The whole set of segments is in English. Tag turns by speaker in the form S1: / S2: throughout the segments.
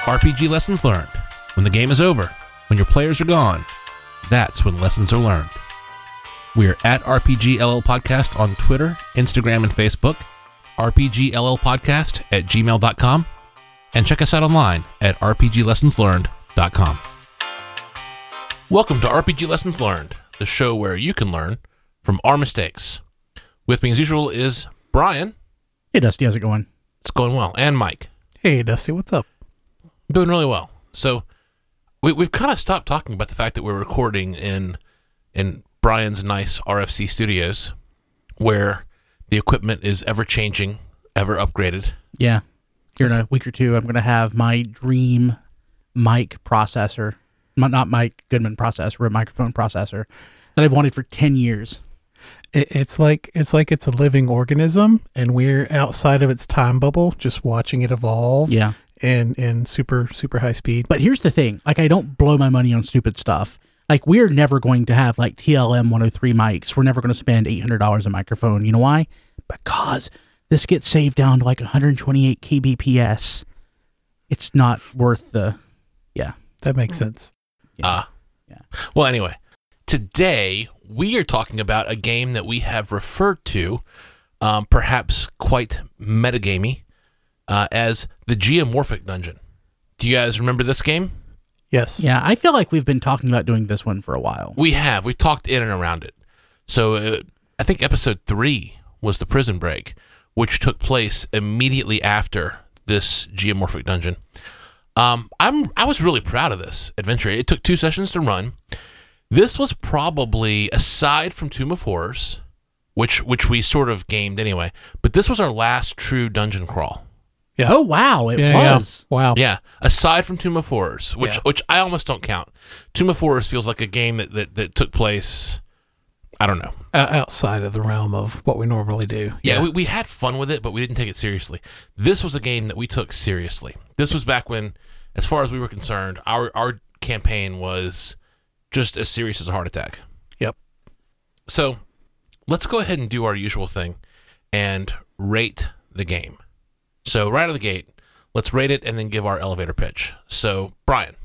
S1: RPG Lessons Learned. When the game is over, when your players are gone, that's when lessons are learned. We're at RPGLL Podcast on Twitter, Instagram, and Facebook, rpgllpodcast@gmail.com, and check us out online at rpglessonslearned.com. Welcome to RPG Lessons Learned, the show where you can learn from our mistakes. With me as usual is Brian.
S2: Hey, Dusty, how's it going?
S1: It's going well. And Mike.
S3: Hey, Dusty, what's up?
S1: Doing really well. So we've kind of stopped talking about the fact that we're recording in Brian's nice RFC studios, where the equipment is ever changing, ever upgraded.
S2: Yeah. Here in a week or two, I'm going to have my dream mic processor, not Mike Goodman processor, but microphone processor that I've wanted for 10 years.
S3: It's like it's a living organism, and we're outside of its time bubble, just watching it evolve.
S2: Yeah.
S3: And super high speed.
S2: But here's the thing. Like, I don't blow my money on stupid stuff. Like, we're never going to have, like, TLM 103 mics. We're never going to spend $800 a microphone. You know why? Because this gets saved down to, like, 128 kbps. It's not worth the... Yeah.
S3: That makes sense.
S2: Yeah.
S1: Well, anyway, today we are talking about a game that we have referred to, perhaps quite metagamey, as the Geomorphic Dungeon. Do you guys remember this game?
S3: Yes.
S2: Yeah, I feel like we've been talking about doing this one for a while.
S1: We have. We've talked in and around it. So I think episode 3 was the Prison Break, which took place immediately after this Geomorphic Dungeon. I was really proud of this adventure. It took 2 sessions to run. This was probably, aside from Tomb of Horrors, which we sort of gamed anyway, but this was our last true dungeon crawl.
S2: Yeah. Oh, wow. It was.
S3: Yeah. Wow.
S1: Yeah. Aside from Tomb of Horrors, which I almost don't count. Tomb of Horrors feels like a game that took place, I don't know.
S3: Outside of the realm of what we normally do.
S1: Yeah, we had fun with it, but we didn't take it seriously. This was a game that we took seriously. This was back when, as far as we were concerned, our campaign was just as serious as a heart attack.
S3: Yep.
S1: So let's go ahead and do our usual thing and rate the game. So right out of the gate, let's rate it and then give our elevator pitch. So, Brian,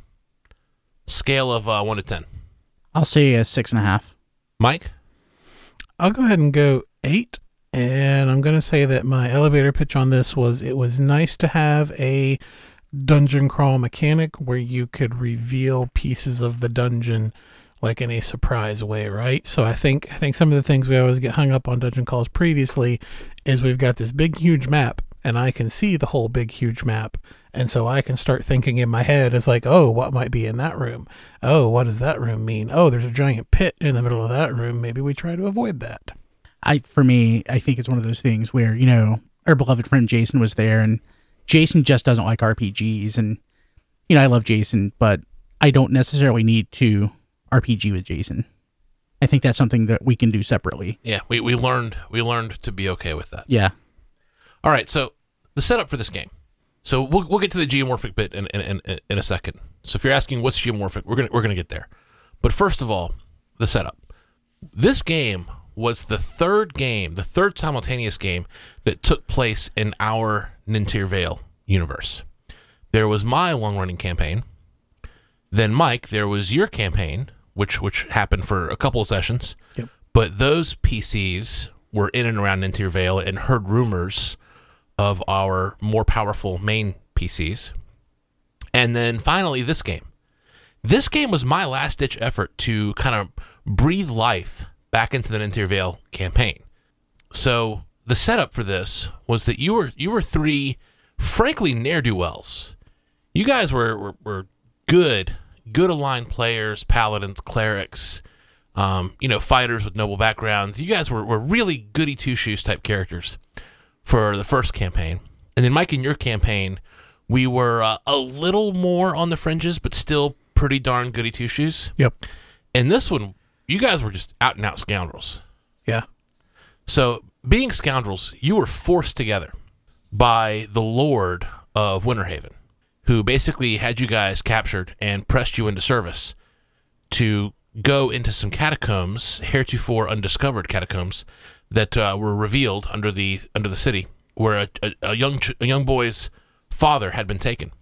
S1: scale of 1 to 10.
S2: I'll say a 6.5.
S1: Mike?
S3: I'll go ahead and go 8. And I'm going to say that my elevator pitch on this was, it was nice to have a dungeon crawl mechanic where you could reveal pieces of the dungeon like in a surprise way, right? So I think some of the things we always get hung up on dungeon crawls previously is we've got this big, huge map, and I can see the whole big, huge map. And so I can start thinking in my head as like, oh, what might be in that room? Oh, what does that room mean? Oh, there's a giant pit in the middle of that room. Maybe we try to avoid that.
S2: For me, I think it's one of those things where, you know, our beloved friend Jason was there, and Jason just doesn't like RPGs. And, you know, I love Jason, but I don't necessarily need to RPG with Jason. I think that's something that we can do separately.
S1: Yeah, we learned to be okay with that.
S2: Yeah.
S1: All right, so the setup for this game. So we'll get to the geomorphic bit in a second. So if you're asking what's geomorphic, we're gonna get there. But first of all, the setup. This game was the third simultaneous game that took place in our Nintir Vale universe. There was my long-running campaign. Then Mike, there was your campaign, which happened for a couple of sessions.
S3: Yep.
S1: But those PCs were in and around Nintir Vale and heard rumors of our more powerful main PCs. And then finally, this game. This game was my last-ditch effort to kind of breathe life back into the Nintir Vale campaign. So the setup for this was that you were 3, frankly, ne'er-do-wells. You guys were good aligned players, paladins, clerics, fighters with noble backgrounds. You guys were really goody two-shoes type characters for the first campaign. And then Mike, in your campaign, we were a little more on the fringes, but still pretty darn goody two-shoes.
S3: Yep.
S1: And this one, you guys were just out-and-out scoundrels.
S3: Yeah.
S1: So, being scoundrels, you were forced together by the Lord of Winterhaven, who basically had you guys captured and pressed you into service to go into some catacombs, heretofore undiscovered catacombs, that were revealed under the city, where a young boy's father had been taken.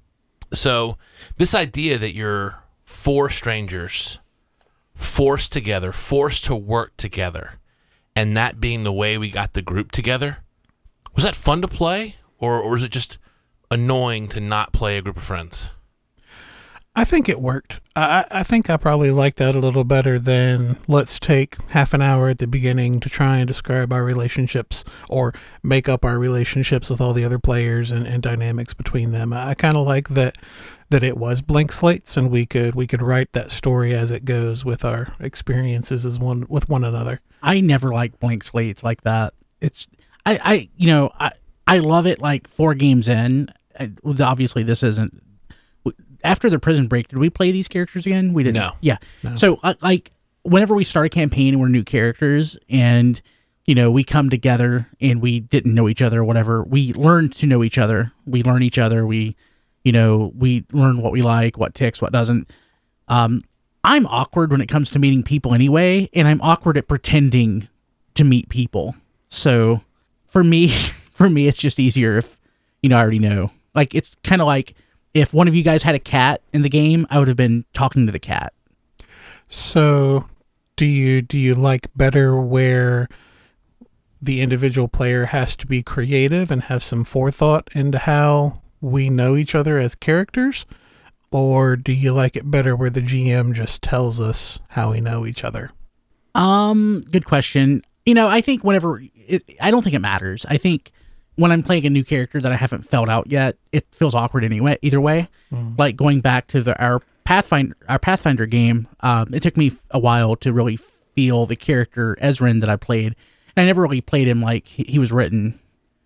S1: So this idea that you're four strangers forced together, forced to work together, and that being the way we got the group together, was that fun to play, or was it just annoying to not play a group of friends?
S3: I think it worked. I think I probably liked that a little better than let's take half an hour at the beginning to try and describe our relationships or make up our relationships with all the other players and dynamics between them. I kind of like that it was blank slates and we could write that story as it goes with our experiences with one another.
S2: I never liked blank slates like that. I love it like 4 games in. Obviously, this isn't. After the prison break, did we play these characters again? We didn't.
S1: No.
S2: Yeah.
S3: No.
S2: So, like, whenever we start a campaign and we're new characters and, we come together and we didn't know each other or whatever, we learn to know each other. We learn each other. We learn what we like, what ticks, what doesn't. I'm awkward when it comes to meeting people anyway, and I'm awkward at pretending to meet people. So, for me, it's just easier if, I already know. Like, it's kind of like, if one of you guys had a cat in the game, I would have been talking to the cat.
S3: So, do you like better where the individual player has to be creative and have some forethought into how we know each other as characters? Or do you like it better where the GM just tells us how we know each other?
S2: Good question. I think I don't think it matters. I think when I'm playing a new character that I haven't felt out yet, it feels awkward anyway, either way. Like going back to our Pathfinder game, it took me a while to really feel the character Ezrin that I played. And I never really played him like he was written.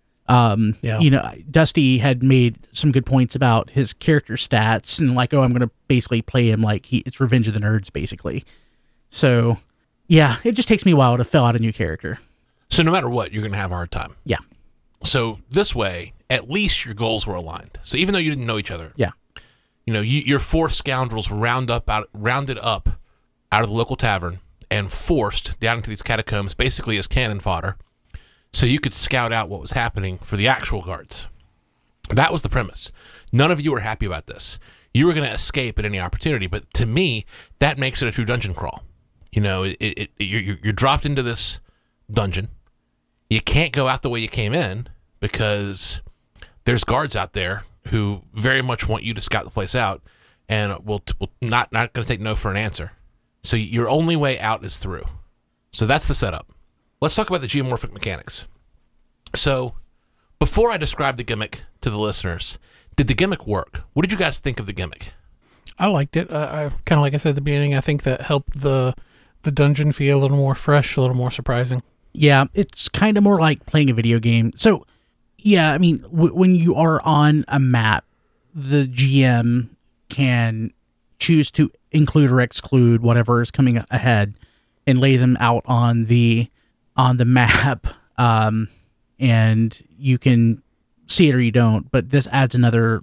S2: Dusty had made some good points about his character stats and like, I'm going to basically play him like it's Revenge of the Nerds, basically. So, yeah, it just takes me a while to fill out a new character.
S1: So no matter what, you're going to have a hard time.
S2: Yeah.
S1: So this way, at least your goals were aligned. So even though you didn't know each other,
S2: yeah,
S1: your 4 scoundrels rounded up out of the local tavern and forced down into these catacombs, basically as cannon fodder, so you could scout out what was happening for the actual guards. That was the premise. None of you were happy about this. You were going to escape at any opportunity, but to me, that makes it a true dungeon crawl. You're dropped into this dungeon. You can't go out the way you came in because there's guards out there who very much want you to scout the place out and will not going to take no for an answer. So your only way out is through. So that's the setup. Let's talk about the geomorphic mechanics. So before I describe the gimmick to the listeners, did the gimmick work? What did you guys think of the gimmick?
S3: I liked it. I kind of like I said at the beginning, I think that helped the dungeon feel a little more fresh, a little more surprising.
S2: Yeah, it's kind of more like playing a video game. So, yeah, I mean, when you are on a map, the GM can choose to include or exclude whatever is coming ahead and lay them out on the map, and you can see it or you don't. But this adds another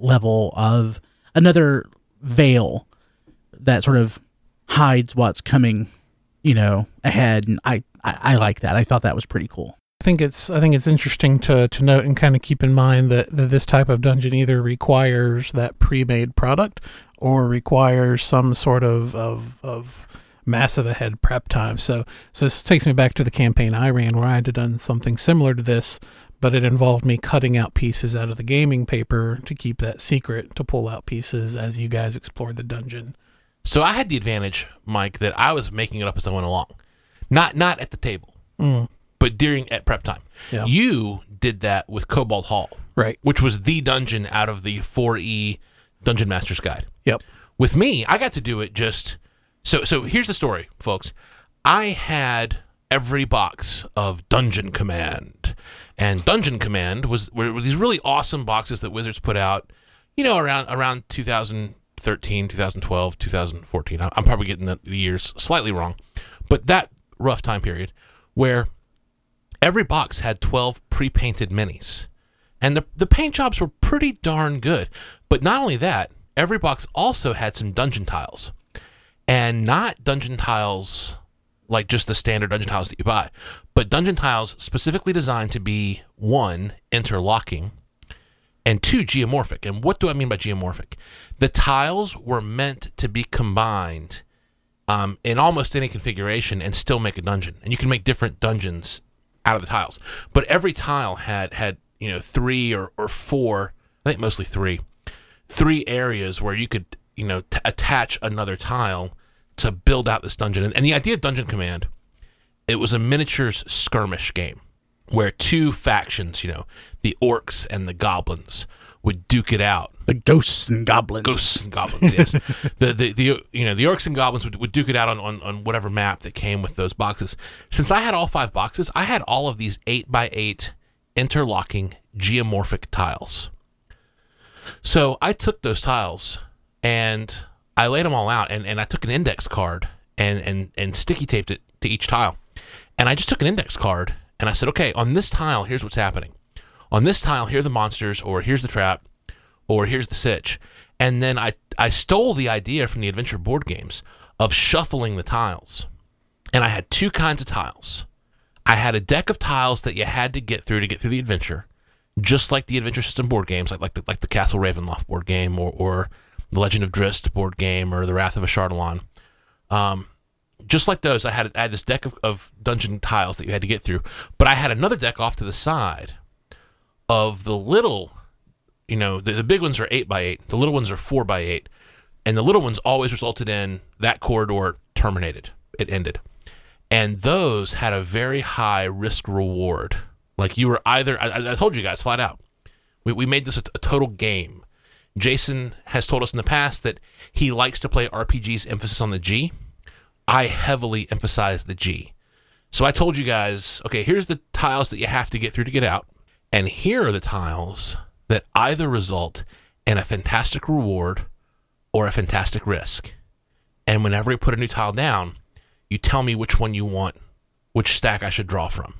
S2: veil that sort of hides what's coming, ahead, and I like that. I thought that was pretty cool.
S3: I think it's interesting to note and kind of keep in mind that this type of dungeon either requires that pre-made product or requires some sort of massive ahead prep time. So this takes me back to the campaign I ran where I had done something similar to this, but it involved me cutting out pieces out of the gaming paper to keep that secret, to pull out pieces as you guys explored the dungeon.
S1: So I had the advantage, Mike, that I was making it up as I went along. Not at the table, but at prep time. Yeah. You did that with Cobalt Hall,
S3: right?
S1: Which was the dungeon out of the 4E Dungeon Master's Guide.
S3: Yep.
S1: With me, I got to do it just... So here's the story, folks. I had every box of Dungeon Command. And Dungeon Command were these really awesome boxes that Wizards put out, around 2013, 2012, 2014. I'm probably getting the years slightly wrong. But that rough time period where every box had 12 pre-painted minis. And the paint jobs were pretty darn good. But not only that, every box also had some dungeon tiles. And not dungeon tiles like just the standard dungeon tiles that you buy, but dungeon tiles specifically designed to be, 1, interlocking, and 2, geomorphic. And what do I mean by geomorphic? The tiles were meant to be combined in almost any configuration and still make a dungeon. And you can make different dungeons out of the tiles. But every tile had 3 or 4, I think mostly 3 areas where you could attach another tile to build out this dungeon. And the idea of Dungeon Command, it was a miniatures skirmish game where 2 factions, the orcs and the goblins, would duke it out.
S2: The ghosts and goblins.
S1: Yes. the orcs and goblins would duke it out on whatever map that came with those boxes. Since I had all 5 boxes, I had all of these 8x8 interlocking geomorphic tiles. So I took those tiles and I laid them all out, and I took an index card and sticky taped it to each tile. And I just took an index card and I said, okay, on this tile, here's what's happening. On this tile, here are the monsters, or here's the trap, or here's the sitch. And then I stole the idea from the adventure board games of shuffling the tiles. And I had 2 kinds of tiles. I had a deck of tiles that you had to get through the adventure, just like the adventure system board games, like the Castle Ravenloft board game, or the Legend of Drizzt board game, or the Wrath of Ashardalon. Just like those, I had this deck of dungeon tiles that you had to get through. But I had another deck off to the side of the little, the big ones are 8x8, the little ones are 4x8, and the little ones always resulted in that corridor terminated. It ended. And those had a very high risk reward. Like you were either, I told you guys flat out, we made this a total game. Jason has told us in the past that he likes to play RPGs emphasis on the G. I heavily emphasize the G. So I told you guys, okay, here's the tiles that you have to get through to get out. And here are the tiles that either result in a fantastic reward or a fantastic risk. And whenever you put a new tile down, you tell me which one you want, which stack I should draw from.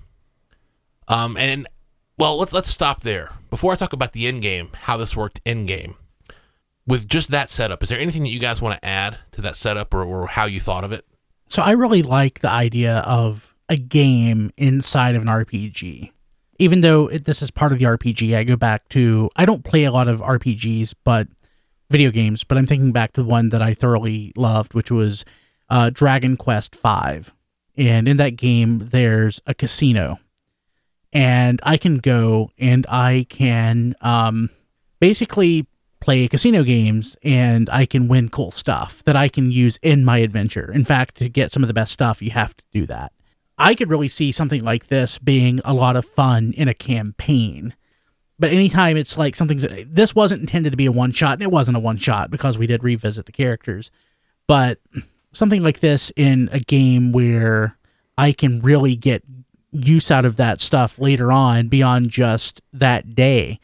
S1: Let's stop there. Before I talk about the end game, how this worked in game, with just that setup, is there anything that you guys want to add to that setup or how you thought of it?
S2: So I really like the idea of a game inside of an RPG. Even though this is part of the RPG, I go back to, I don't play a lot of RPGs, but video games, but I'm thinking back to the one that I thoroughly loved, which was Dragon Quest V. And in that game, there's a casino. And I can go and I can basically play casino games, and I can win cool stuff that I can use in my adventure. In fact, to get some of the best stuff, you have to do that. I could really see something like this being a lot of fun in a campaign. But anytime it's like this wasn't intended to be a one-shot, and it wasn't a one-shot because we did revisit the characters. But something like this in a game where I can really get use out of that stuff later on beyond just that day,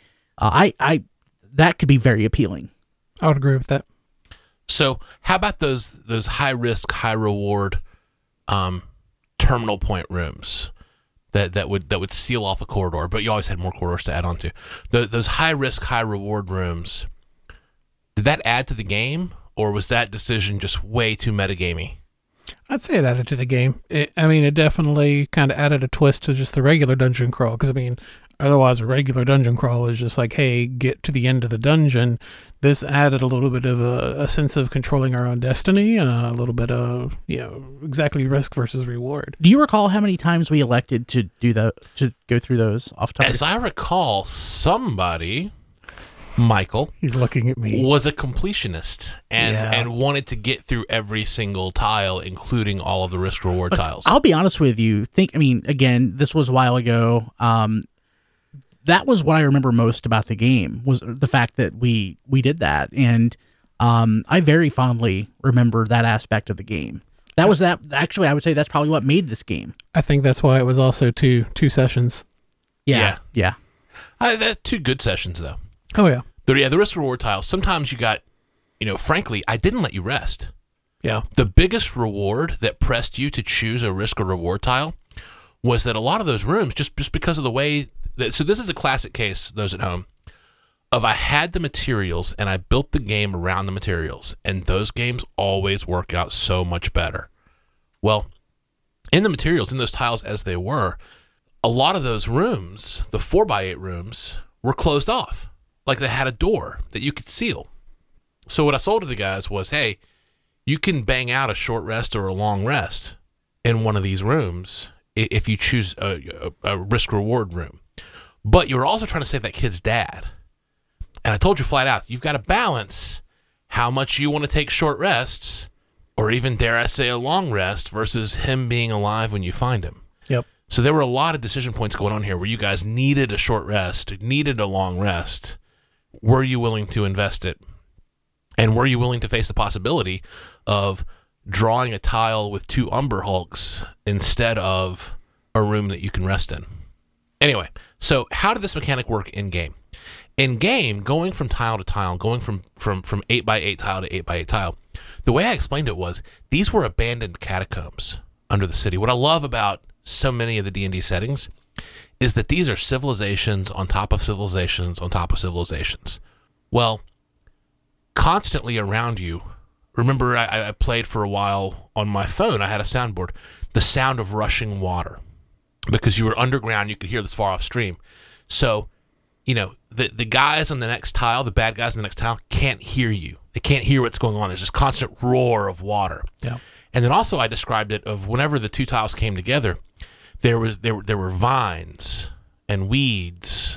S2: that could be very appealing.
S3: I would agree with that.
S1: So how about those high risk, high reward terminal point rooms that would seal off a corridor, but you always had more corridors to add on to? Those high risk, high reward rooms, did that add to the game, or was that decision just way too metagamey?
S3: I'd say it added to the game. It definitely kind of added a twist to just the regular dungeon crawl, because otherwise a regular dungeon crawl is just like, hey, get to the end of the dungeon. This added a little bit of a sense of controlling our own destiny, and a little bit of, exactly risk versus reward.
S2: Do you recall how many times we elected to to go through those off top?
S1: As I recall, somebody, Michael,
S3: he's looking at me,
S1: was a completionist and wanted to get through every single tile, including all of the risk reward tiles.
S2: I'll be honest with you. Again, this was a while ago. That was what I remember most about the game, was the fact that we did that. And I very fondly remember that aspect of the game. Actually, I would say that's probably what made this game.
S3: I think that's why it was also two sessions.
S2: Yeah.
S1: 2 good sessions, though.
S3: Oh, yeah.
S1: The risk reward tiles, sometimes you got, frankly, I didn't let you rest.
S3: Yeah.
S1: The biggest reward that pressed you to choose a risk or reward tile was that a lot of those rooms, just because of the way... So this is a classic case, those at home, of I had the materials and I built the game around the materials, and those games always work out so much better. Well, in the materials, in those tiles as they were, a lot of those rooms, the 4x8 rooms, were closed off. like they had a door that you could seal. So what I sold to the guys was, hey, you can bang out a short rest or a long rest in one of these rooms if you choose a risk-reward room. But you were also trying to save that kid's dad. And I told you flat out, you've got to balance how much you want to take short rests, or even, dare I say, a long rest, versus him being alive when you find him.
S3: Yep.
S1: So there were a lot of decision points going on here where you guys needed a short rest, needed a long rest. Were you willing to invest it? And were you willing to face the possibility of drawing a tile with 2 Umber Hulks instead of a room that you can rest in? Anyway, so how did this mechanic work in-game? In-game, going from tile to tile, going from 8x8 tile to 8x8 tile, the way I explained it was these were abandoned catacombs under the city. What I love about so many of the D&D settings is that these are civilizations on top of civilizations on top of civilizations. Well, constantly around you, remember I played for a while on my phone, I had a soundboard, the sound of rushing water. Because you were underground, you could hear this far off stream. So, you know, the guys on the next tile, the bad guys on the next tile, can't hear you. They can't hear what's going on. There's this constant roar of water.
S3: Yeah.
S1: And then also I described it of whenever the 2 tiles came together, there were vines and weeds,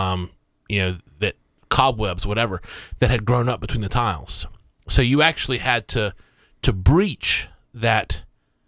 S1: that cobwebs, whatever, that had grown up between the tiles. So you actually had to breach that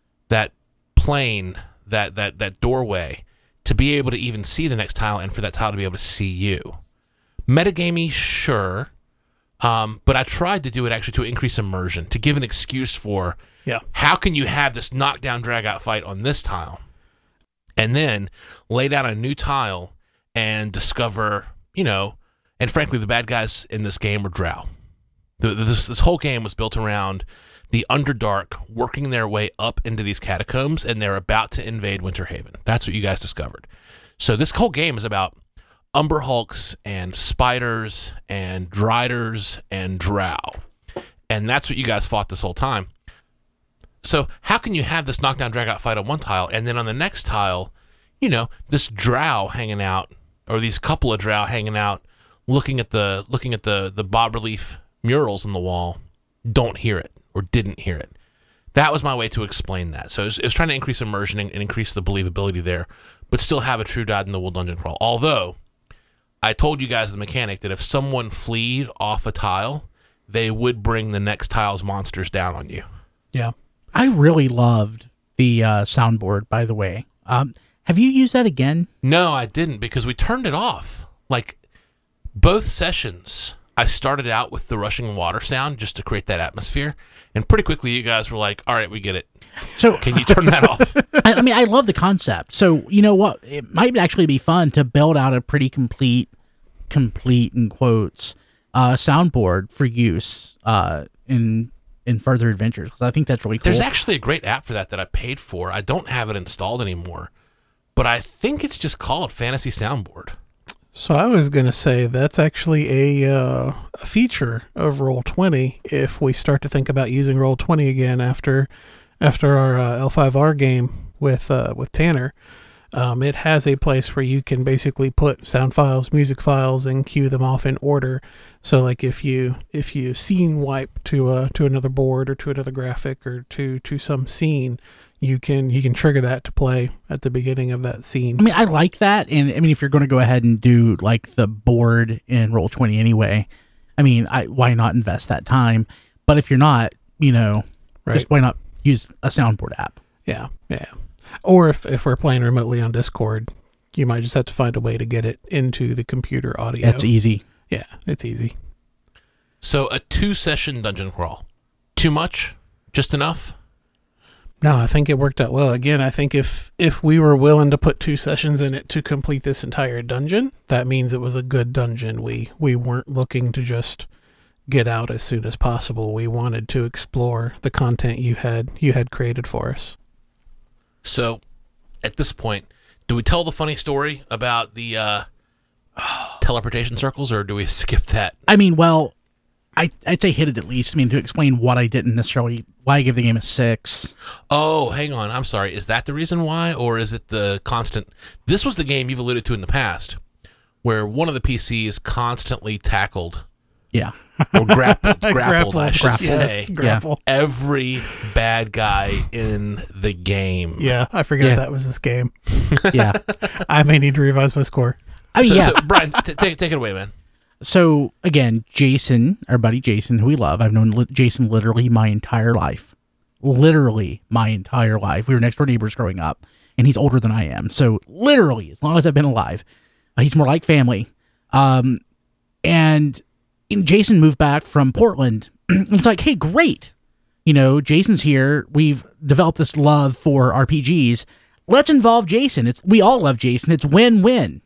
S1: plane, that doorway, to be able to even see the next tile and for that tile to be able to see you. Metagamey, sure, but I tried to do it actually to increase immersion, to give an excuse for how can you have this knockdown, drag-out fight on this tile, and then lay down a new tile and discover, and frankly, the bad guys in this game were drow. This whole game was built around the Underdark working their way up into these catacombs, and they're about to invade Winterhaven. That's what you guys discovered. So this whole game is about Umber Hulks and spiders and driders and drow. And that's what you guys fought this whole time. So how can you have this knockdown, drag-out fight on one tile, and then on the next tile, this drow hanging out, or these couple of drow hanging out, looking at the bas-relief murals on the wall, don't hear it or didn't hear it. That was my way to explain that. So it was trying to increase immersion and increase the believability there, but still have a true dyed-in-the-wool dungeon crawl. Although I told you guys the mechanic that if someone fleed off a tile, they would bring the next tile's monsters down on you.
S3: Yeah.
S2: I really loved the soundboard, by the way. Have you used that again?
S1: No, I didn't, because we turned it off. Like, both sessions, I started out with the rushing water sound just to create that atmosphere, and pretty quickly you guys were like, all right, we get it.
S2: So
S1: can you turn that off?
S2: I love the concept. So, you know what? It might actually be fun to build out a pretty complete in quotes, soundboard for use in further adventures, because I think that's really cool.
S1: There's actually a great app for that I paid for. I don't have it installed anymore, but I think it's just called Fantasy Soundboard.
S3: So I was going to say that's actually a feature of Roll20 if we start to think about using Roll20 again after our L5R game with Tanner. It has a place where you can basically put sound files, music files, and queue them off in order. So, like if you scene wipe to another board or to another graphic or to some scene, you can trigger that to play at the beginning of that scene.
S2: I like that, and if you're going to go ahead and do like the board in Roll20 anyway, why not invest that time? But if you're not, just why not use a soundboard app?
S3: Yeah. Or if we're playing remotely on Discord, you might just have to find a way to get it into the computer audio.
S2: That's easy.
S3: Yeah, it's easy.
S1: So a 2-session dungeon crawl. Too much? Just enough?
S3: No, I think it worked out well. Again, I think if we were willing to put 2 sessions in it to complete this entire dungeon, that means it was a good dungeon. We weren't looking to just get out as soon as possible. We wanted to explore the content you had created for us.
S1: So, at this point, do we tell the funny story about the teleportation circles, or do we skip that?
S2: I'd say hit it at least. To explain what I didn't necessarily, why I give the game a 6.
S1: Oh, hang on. I'm sorry. Is that the reason why, or is it the constant? This was the game you've alluded to in the past, where one of the PCs constantly tackled
S2: Yeah.
S1: or grappled, I should say,
S3: Yes, grapple.
S1: every bad guy in the game.
S3: Yeah, I forgot
S2: Yeah.
S3: that was this game.
S2: Yeah.
S3: I may need to revise my score.
S2: I mean,
S1: So,
S2: yeah.
S1: so Brian, take it away, man.
S2: So again, Jason, our buddy Jason, who we love, I've known Jason literally my entire life. Literally my entire life. We were next door neighbors growing up, and he's older than I am. So literally, as long as I've been alive, he's more like family. And Jason moved back from Portland. It's like, hey, great. You know, Jason's here. We've developed this love for RPGs. Let's involve Jason. We all love Jason. It's win-win.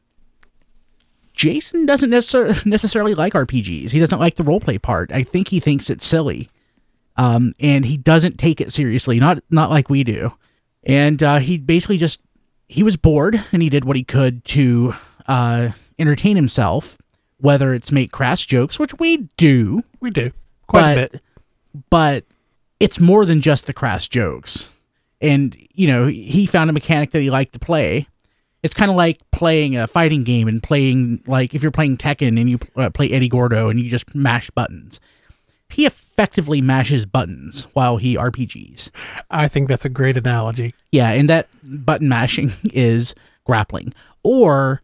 S2: Jason doesn't necessarily like RPGs. He doesn't like the roleplay part. I think he thinks it's silly. And he doesn't take it seriously, not like we do. And he basically he was bored, and he did what he could to entertain himself, whether it's make crass jokes, which we do.
S3: We do. Quite a bit.
S2: But it's more than just the crass jokes. And, you know, he found a mechanic that he liked to play. It's kind of like playing a fighting game and playing, like, if you're playing Tekken and you play Eddie Gordo and you just mash buttons. He effectively mashes buttons while he RPGs.
S3: I think that's a great analogy.
S2: Yeah, and that button mashing is grappling. Or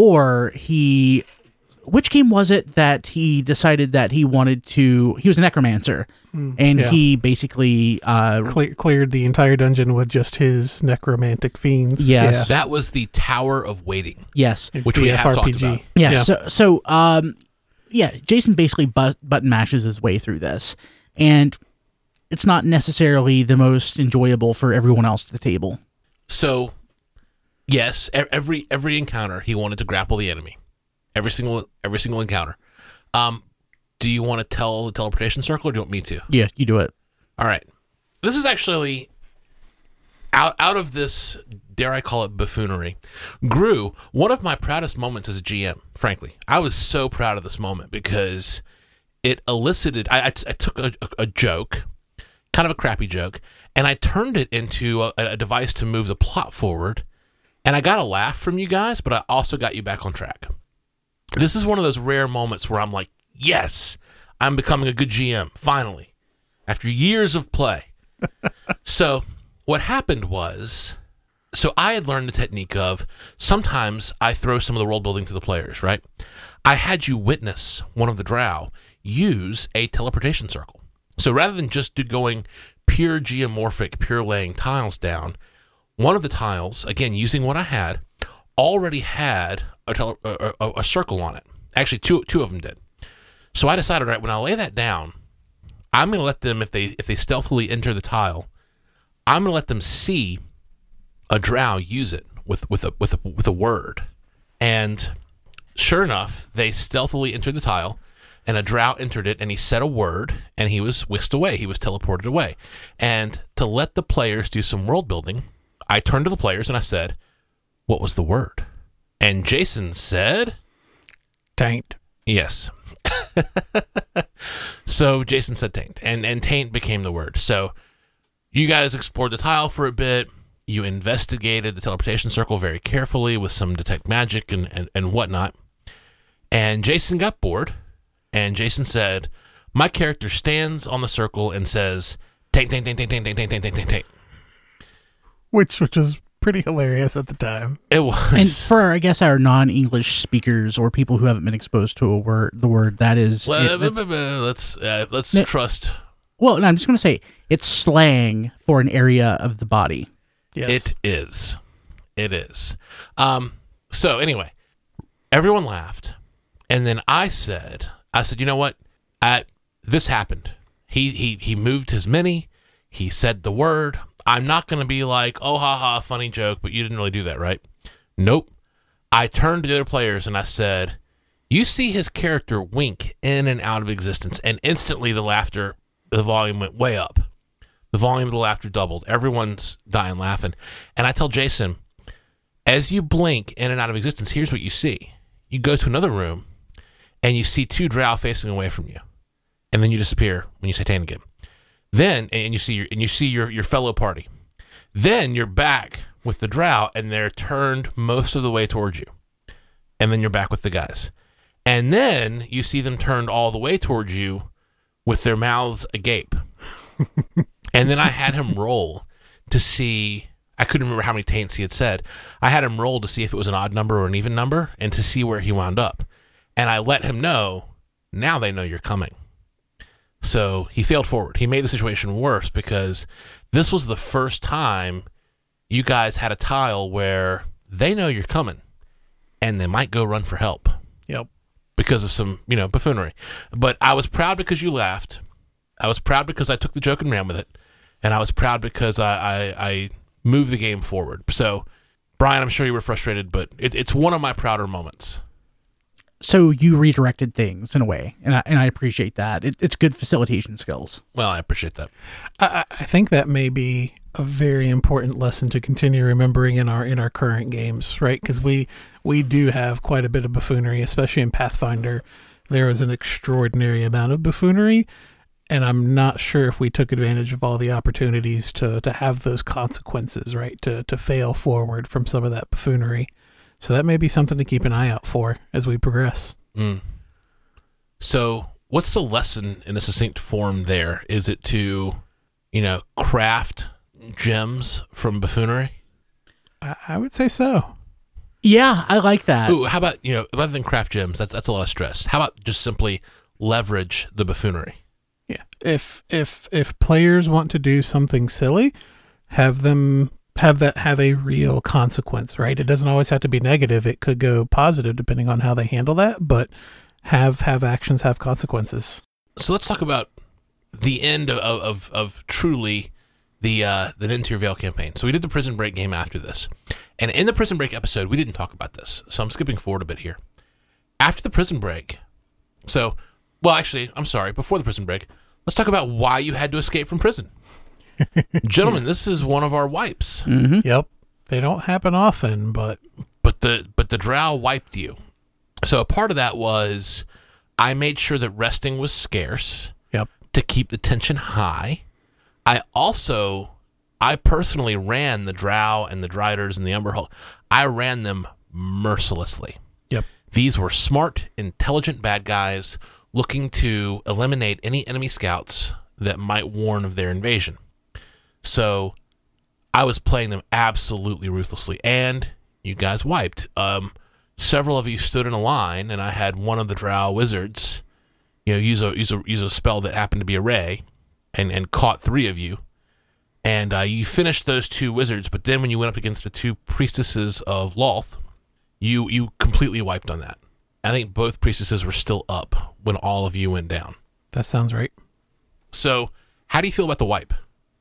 S2: he... Which game was it that he decided that he wanted to... He was a necromancer, and
S3: yeah.
S2: he basically...
S3: Cleared the entire dungeon with just his necromantic fiends.
S2: Yes.
S1: That was the Tower of Waiting,
S2: yes.
S3: Yeah.
S1: which we have talked
S3: BFRPG.
S1: about.
S2: Yeah, yeah. Jason basically button mashes his way through this, and it's not necessarily the most enjoyable for everyone else at the table.
S1: So, yes, every encounter he wanted to grapple the enemy. Every single encounter. Do you want to tell the teleportation circle, or do you want me to?
S2: Yeah, you do it.
S1: All right. This is actually out of this, dare I call it, buffoonery, grew one of my proudest moments as a GM, frankly. I was so proud of this moment because it elicited, I took a joke, kind of a crappy joke, and I turned it into a device to move the plot forward, and I got a laugh from you guys, but I also got you back on track. This is one of those rare moments where I'm like, yes, I'm becoming a good GM, finally, after years of play. So what happened was, so I had learned the technique of sometimes I throw some of the world building to the players, right? I had you witness one of the drow use a teleportation circle. So rather than just going pure geomorphic, pure laying tiles down, one of the tiles, again, using what I had, already had a circle on it. Actually, two of them did. So I decided, right, when I lay that down, I'm going to let them, if they stealthily enter the tile, I'm going to let them see a drow use it with a word. And sure enough, they stealthily entered the tile, and a drow entered it, and he said a word, and he was whisked away. He was teleported away. And to let the players do some world building, I turned to the players and I said, "What was the word?" And Jason said,
S3: Taint.
S1: yes. So Jason said taint, and taint became the word. So you guys explored the tile for a bit. You investigated the teleportation circle very carefully with some detect magic and whatnot. And Jason got bored, and Jason said, "My character stands on the circle and says, taint, taint, taint, taint, taint, taint, taint, taint, taint, taint."
S3: Which was pretty hilarious at the time.
S1: It was.
S2: And for, I guess, our non-English speakers or people who haven't been exposed to the word, that is...
S1: Let's trust.
S2: Well, no, I'm just going to say, it's slang for an area of the body.
S3: Yes.
S1: It is. So anyway, everyone laughed, and then I said, you know what? This happened. He moved his mini. He said the word. I'm not going to be like, oh, haha, funny joke, but you didn't really do that, right? Nope. I turned to the other players and I said, you see his character wink in and out of existence, and instantly the volume went way up. The volume of the laughter doubled. Everyone's dying laughing. And I tell Jason, as you blink in and out of existence, here's what you see. You go to another room, and you see two drow facing away from you. And then you disappear when you say taint again. Then, and you see your fellow party. Then you're back with the drow, and they're turned most of the way towards you. and then you're back with the guys. And then you see them turned all the way towards you with their mouths agape. And then I had him roll to see, I couldn't remember how many taints he had said. I had him roll to see if it was an odd number or an even number and to see where he wound up. And I let him know, now they know you're coming. So he failed forward. He made the situation worse because this was the first time you guys had a tile where they know you're coming and they might go run for help.
S3: Yep.
S1: Because of some, buffoonery. But I was proud because you laughed. I was proud because I took the joke and ran with it. And I was proud because I moved the game forward. So, Brian, I'm sure you were frustrated, but it's one of my prouder moments.
S2: So you redirected things in a way, and I appreciate that. It's good facilitation skills.
S1: Well, I appreciate that.
S3: I think that may be a very important lesson to continue remembering in our current games, right? Because we do have quite a bit of buffoonery, especially in Pathfinder. There is an extraordinary amount of buffoonery, and I'm not sure if we took advantage of all the opportunities to have those consequences, right? To fail forward from some of that buffoonery. So that may be something to keep an eye out for as we progress.
S1: Mm. So what's the lesson in a succinct form there? Is it to, craft gems from buffoonery?
S3: I would say so.
S2: Yeah, I like that.
S1: Ooh, how about, rather than craft gems, that's a lot of stress. How about just simply leverage the buffoonery?
S3: Yeah. If players want to do something silly, have them have a real consequence, right? It doesn't always have to be negative. It could go positive depending on how they handle that, but have actions have consequences.
S1: So let's talk about the end of truly the Into Your Veil campaign. So we did the Prison Break game after this. And in the Prison Break episode, we didn't talk about this. So I'm skipping forward a bit here. After the Prison Break, before the Prison Break, let's talk about why you had to escape from prison. Gentlemen, this is one of our wipes.
S2: Mm-hmm.
S3: Yep. They don't happen often, but
S1: the drow wiped you. So a part of that was I made sure that resting was scarce.
S3: Yep.
S1: To keep the tension high. I personally ran the drow and the driders and the Umberhulk. I ran them mercilessly.
S3: Yep.
S1: These were smart, intelligent bad guys looking to eliminate any enemy scouts that might warn of their invasion. So I was playing them absolutely ruthlessly, and you guys wiped. Several of you stood in a line, and I had one of the drow wizards, use a spell that happened to be a ray, and caught 3 of you. And you finished those 2 wizards, but then when you went up against the 2 priestesses of Lolth, you completely wiped on that. I think both priestesses were still up when all of you went down.
S3: that sounds right.
S1: So how do you feel about the wipe?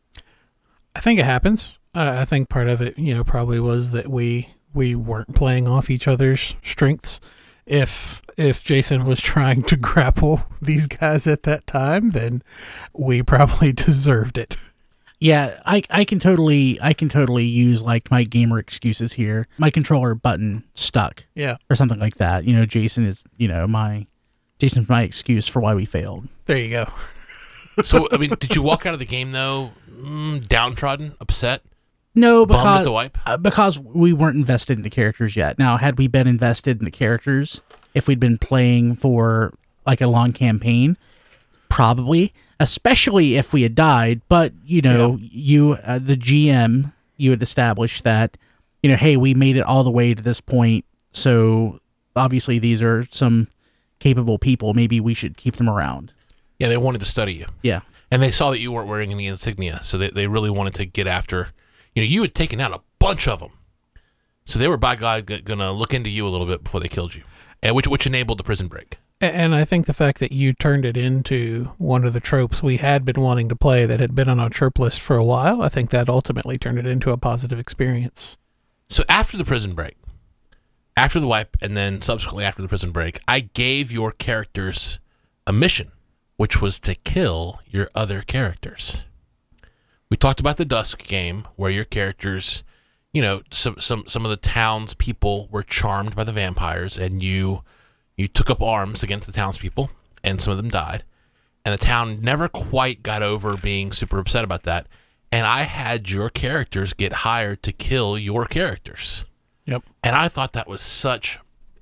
S3: I think it happens. I think part of it, probably was that we weren't playing off each other's strengths. If Jason was trying to grapple these guys at that time, then we probably deserved it.
S2: Yeah, I can totally use like my gamer excuses here. My controller button stuck.
S3: Yeah.
S2: Or something like that. Jason's my excuse for why we failed.
S3: There you go.
S1: So, did you walk out of the game, though, downtrodden, upset?
S2: No,
S1: bummed at the wipe?
S2: Because we weren't invested in the characters yet. Now, had we been invested in the characters, if we'd been playing for like a long campaign, probably, especially if we had died. But, you, the GM, you had established that, hey, we made it all the way to this point, so obviously these are some capable people. Maybe we should keep them around.
S1: Yeah, they wanted to study you.
S2: Yeah.
S1: And they saw that you weren't wearing any insignia, so they really wanted to get after. You had taken out a bunch of them. So they were, by God, going to look into you a little bit before they killed you, and which enabled the prison break.
S3: And I think the fact that you turned it into one of the tropes we had been wanting to play that had been on our trope list for a while, I think that ultimately turned it into a positive experience.
S1: So after the prison break, after the wipe, and then subsequently after the prison break, I gave your characters a mission, which was to kill your other characters. We talked about the Dusk game, where your characters, some of the townspeople were charmed by the vampires, and you took up arms against the townspeople, and some of them died. And the town never quite got over being super upset about that. And I had your characters get hired to kill your characters.
S3: Yep.
S1: And I thought that was such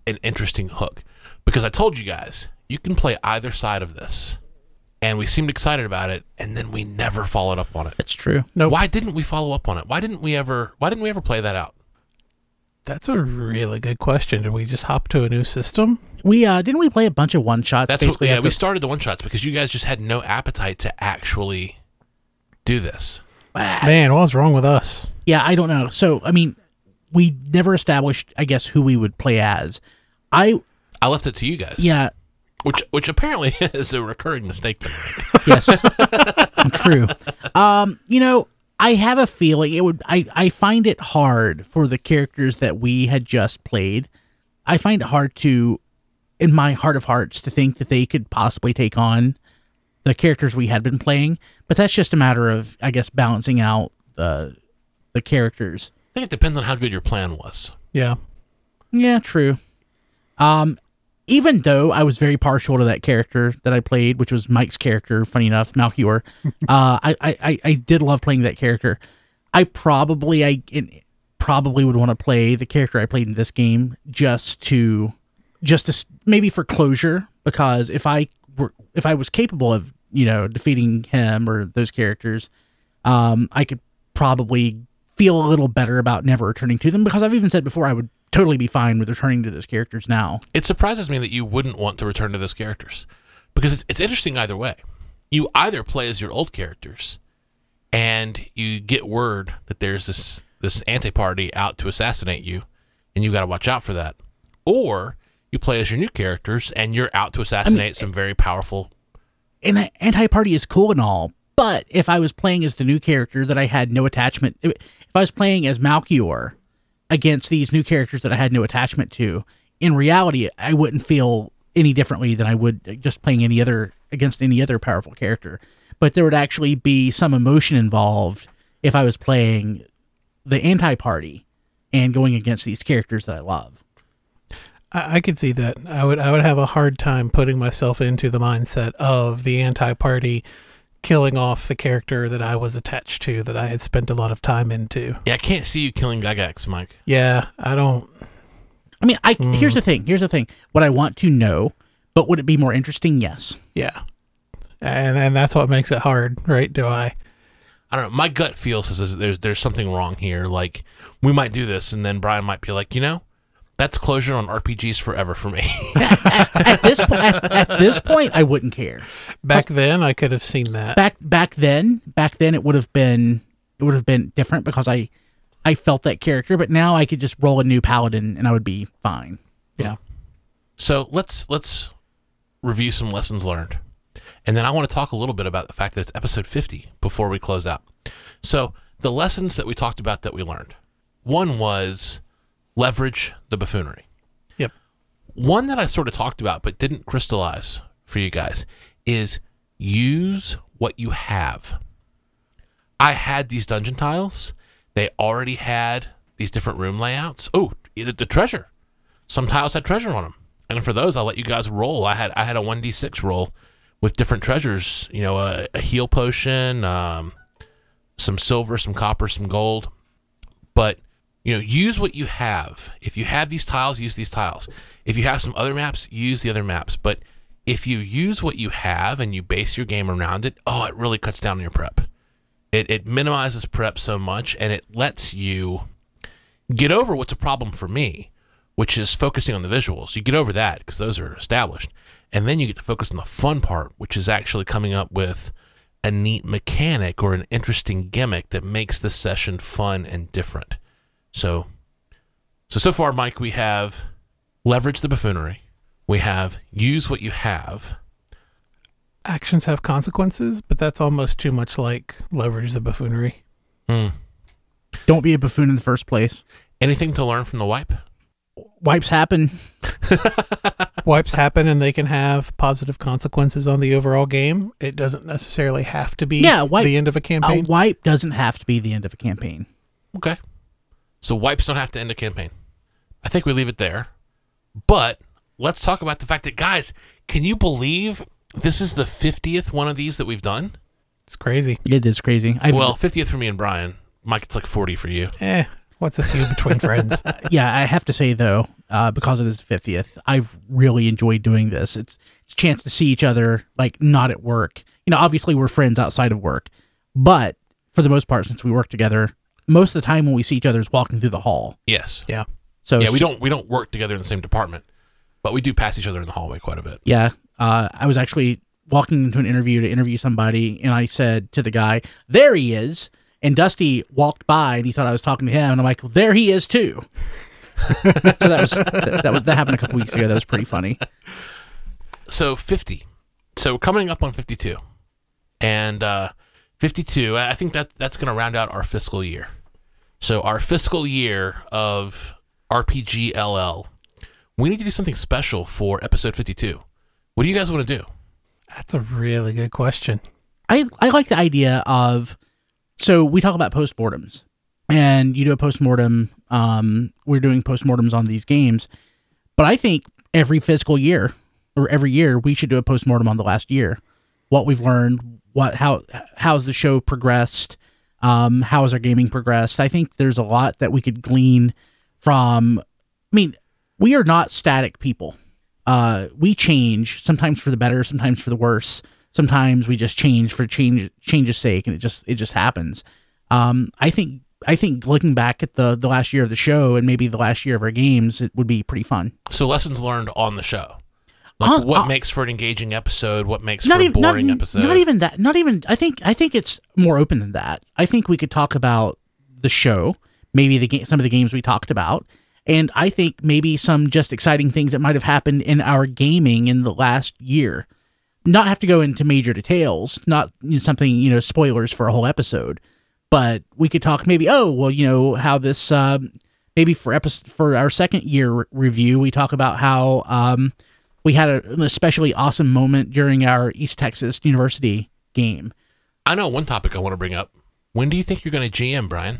S1: an interesting hook. Because I told you guys, you can play either side of this. And we seemed excited about it, and then we never followed up on it.
S2: It's true.
S3: Nope.
S1: Why didn't we follow up on it? Why didn't we ever play that out?
S3: That's a really good question. Did we just hop to a new system?
S2: We didn't we play a bunch of one shots?
S1: That's what, yeah, we started the one shots because you guys just had no appetite to actually do this.
S3: Man, what's wrong with us?
S2: Yeah, I don't know. So, I mean, we never established, I guess, who we would play as. I
S1: left it to you guys.
S2: Yeah.
S1: Which apparently is a recurring mistake to make.
S2: Yes. True. You know, I have a feeling it would. I find it hard for the characters that we had just played. I find it hard to, in my heart of hearts, to think that they could possibly take on the characters we had been playing. But that's just a matter of, I guess, balancing out the characters.
S1: I think it depends on how good your plan was.
S3: Yeah.
S2: Yeah, true. Even though I was very partial to that character that I played, which was Mike's character, funny enough, Malchior, I did love playing that character. I probably would want to play the character I played in this game just to maybe for closure, because if I was capable of, you know, defeating him or those characters, I could probably feel a little better about never returning to them, because I've even said before I would totally be fine with returning to those characters now.
S1: It surprises me that you wouldn't want to return to those characters, because it's interesting either way. You either play as your old characters and you get word that there's this anti-party out to assassinate you and you got to watch out for that, or you play as your new characters and you're out to assassinate some very powerful.
S2: And anti-party is cool and all, but if I was playing as the new character that I had no attachment, if I was playing as Malchior against these new characters that I had no attachment to, in reality, I wouldn't feel any differently than I would just playing against any other powerful character. But there would actually be some emotion involved if I was playing the anti-party and going against these characters that I love.
S3: I could see that. I would have a hard time putting myself into the mindset of the anti-party killing off the character that I was attached to, that I had spent a lot of time into.
S1: Yeah, I can't see you killing Gygax, Mike.
S3: Yeah, I don't.
S2: I mean, here's the thing. Would I want to know, but would it be more interesting? Yes.
S3: Yeah. And that's what makes it hard, right? I
S1: don't know. My gut feels is there's something wrong here. Like, we might do this, and then Brian might be like, you know, that's closure on RPGs forever for me.
S2: at this point, I wouldn't care.
S3: Back then, I could have seen that.
S2: Back then, it would have been different because I felt that character. But now I could just roll a new paladin and I would be fine.
S3: Yeah.
S1: So let's review some lessons learned, and then I want to talk a little bit about the fact that it's episode 50 before we close out. So the lessons that we talked about that we learned. One was leverage the buffoonery.
S3: Yep.
S1: One that I sort of talked about but didn't crystallize for you guys is use what you have. I had these dungeon tiles. They already had these different room layouts. Oh, the treasure. Some tiles had treasure on them. And for those, I'll let you guys roll. I had a 1d6 roll with different treasures, you know, a heal potion, some silver, some copper, some gold. But you know, use what you have. If you have these tiles, use these tiles. If you have some other maps, use the other maps. But if you use what you have and you base your game around it, it really cuts down on your prep. It minimizes prep so much, and it lets you get over what's a problem for me, which is focusing on the visuals. You get over that because those are established. And then you get to focus on the fun part, which is actually coming up with a neat mechanic or an interesting gimmick that makes the session fun and different. So far, Mike, we have leverage the buffoonery. We have use what you have.
S3: Actions have consequences, but that's almost too much like leverage the buffoonery.
S2: Don't be a buffoon in the first place.
S1: Anything to learn from the wipe?
S2: Wipes happen.
S3: Wipes happen, and they can have positive consequences on the overall game. It doesn't necessarily have to be the end of a campaign.
S2: A wipe doesn't have to be the end of a campaign.
S1: Okay. So wipes don't have to end a campaign. I think we leave it there. But let's talk about the fact that, guys, can you believe this is the 50th one of these that we've done?
S3: It's crazy.
S2: It is crazy.
S1: 50th for me and Brian. Mike, it's like 40 for you.
S3: What's a few between friends?
S2: Yeah, I have to say though, because it is the 50th, I've really enjoyed doing this. It's a chance to see each other, like not at work. You know, obviously we're friends outside of work, but for the most part, since we work together, most of the time when we see each other is walking through the hall.
S1: Yes.
S3: Yeah.
S2: So
S1: Yeah, we don't work together in the same department, but we do pass each other in the hallway quite a bit.
S2: Yeah, I was actually walking into an interview to interview somebody, and I said to the guy, "There he is." And Dusty walked by, and he thought I was talking to him, and I'm like, well, "There he is too." So that happened a couple weeks ago. That was pretty funny.
S1: So 50. So coming up on 52. And 52, I think that's going to round out our fiscal year. So our fiscal year of RPG LL, we need to do something special for episode 52. What do you guys want to do?
S3: That's a really good question.
S2: I like the idea of, so we talk about postmortems, and you do a postmortem. We're doing postmortems on these games, but I think every fiscal year or every year we should do a postmortem on the last year. What we've learned, how's the show progressed, how has our gaming progressed. I think there's a lot that we could glean from. I mean, we are not static people. We change, sometimes for the better, sometimes for the worse. Sometimes we just change for change's sake, and it just happens. I think looking back at the last year of the show and maybe the last year of our games, it would be pretty fun.
S1: So lessons learned on the show. Like what makes for an engaging episode? What makes for a boring episode?
S2: Not even that. Not even. I think it's more open than that. I think we could talk about the show, maybe some of the games we talked about, and I think maybe some just exciting things that might have happened in our gaming in the last year. Not have to go into major details, not something, spoilers for a whole episode, but we could talk maybe, how this, maybe for our second year review, we talk about how we had an especially awesome moment during our East Texas University game.
S1: I know one topic I want to bring up. When do you think you're going to GM, Brian?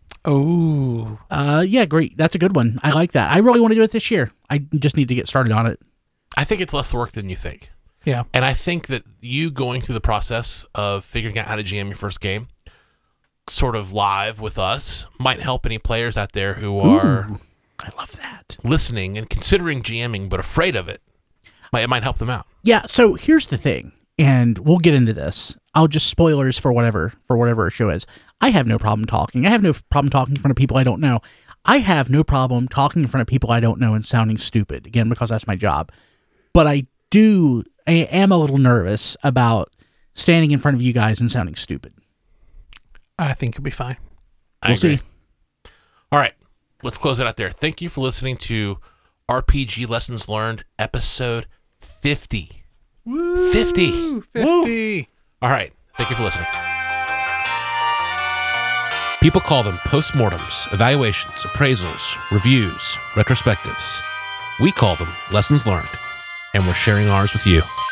S3: Oh.
S2: Yeah, great. That's a good one. I like that. I really want to do it this year. I just need to get started on it.
S1: I think it's less work than you think.
S3: Yeah.
S1: And I think that you going through the process of figuring out how to GM your first game sort of live with us might help any players out there who are
S2: I love that.
S1: listening and considering GMing but afraid of it. It might help them out.
S2: Yeah, so here's the thing, and we'll get into this. I'll just spoilers for whatever our show is. I have no problem talking. I have no problem talking in front of people I don't know. I have no problem talking in front of people I don't know and sounding stupid, again, because that's my job. But I am a little nervous about standing in front of you guys and sounding stupid.
S3: I think you'll be fine.
S2: We'll see.
S1: All right, let's close it out there. Thank you for listening to RPG Lessons Learned, episode 50.
S3: Woo!
S1: 50.
S3: 50.
S1: Woo! All right, thank you for listening. People call them postmortems, evaluations, appraisals, reviews, retrospectives. We call them lessons learned, and we're sharing ours with you.